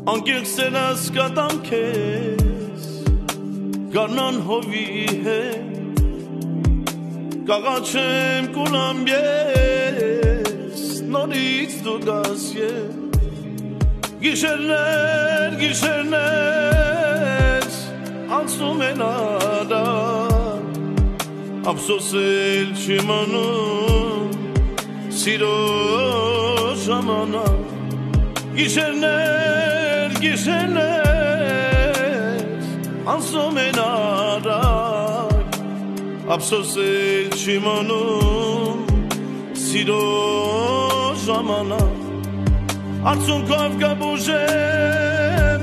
Անկեղծ սերս կատամ քեզ Գարնան հովի հետ Կաղաչեմ կուլամ ես Նորից դու գաս ես Գիշերներ Անցնում են արար Ափսոսել չիմանում Սիրո ժամանակ Գիշերներ Անցնում են արար Ափսոսել չիմանում Սիրո ժամանակ Արցունքով կբուժեմ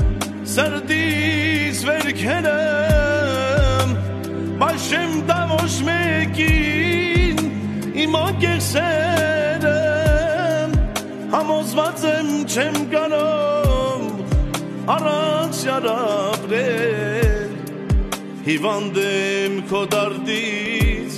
Սրտիս վերքերեմ Բայց չեմ տա ոչ մեկին Իմ անկեղծերեմ Համոզված եմ չեմ կարող Առանց ապրել Հիվանդ եմ քո դարդից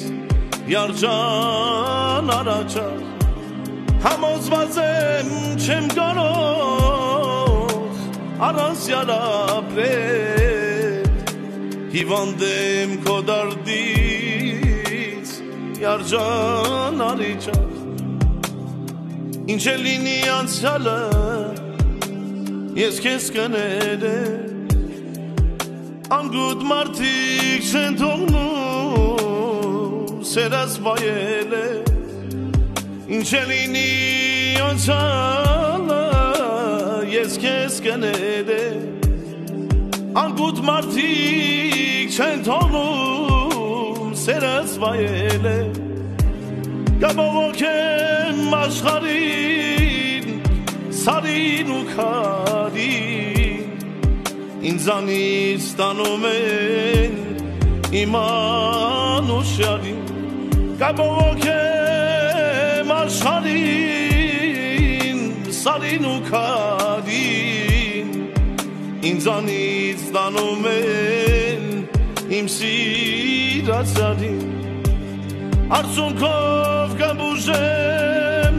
Յարջան առաջար Համոզված եմ չեմ կարող Առանց ապրել Հիվանդ եմ քո դարդից Յարջան առաջար Ինչ է լինի անցյալը Ես քեզ կներեմ Անգութ մարդիկ չեն թողնում Սերս վայել է Ինչ է լինի անցյալը Ես քեզ կներեմ Անգութ մարդիկ չեն թողնում Սերս վայել է Կաբողոքեմ աշխարհին Սարին ու քարին Ինձանից տանում են Իմ անուշարին Կաբողոքեմ աշխարհին Սարին ու քարին Ինձանից տանում են Իմ սիրածարին Արցունքով կբուժեմ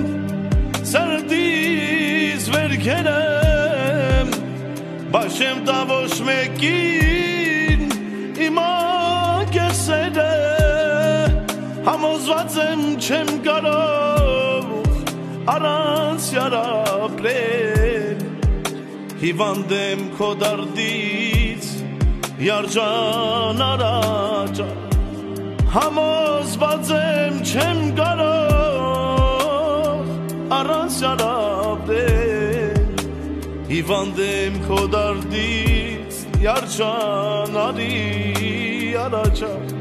Սրտիս վերքերեմ Բայց չեմ տա ոչ մեկին Իմ անկեղծերը Համոզված եմ չեմ կարող Առանց ապրել Հիվանդ եմ քո դարդից Յարջան առաջար Համոզված եմ չեմ կարող Առանց ապրել Հիվանդ եմ քո դարդից Յարջան առաջար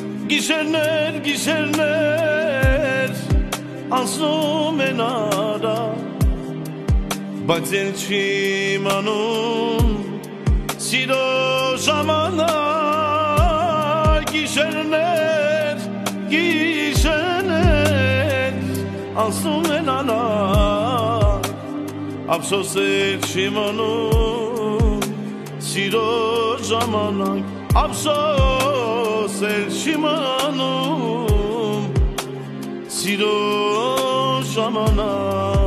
Գիշերներ Անցնում են արար Բայց են չիմանում Սիրո ժամանակ Գիշերներ Անցնում են անար Ափսոսել չիմանում Սիրո ժամանակ Ափսոսել չիմանում Սիրո ժամանակ